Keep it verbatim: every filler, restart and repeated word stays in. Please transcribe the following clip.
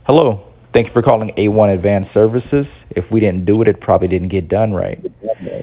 Hello. Thank you for calling A one Advanced Services. If we didn't do it, it probably didn't get done right.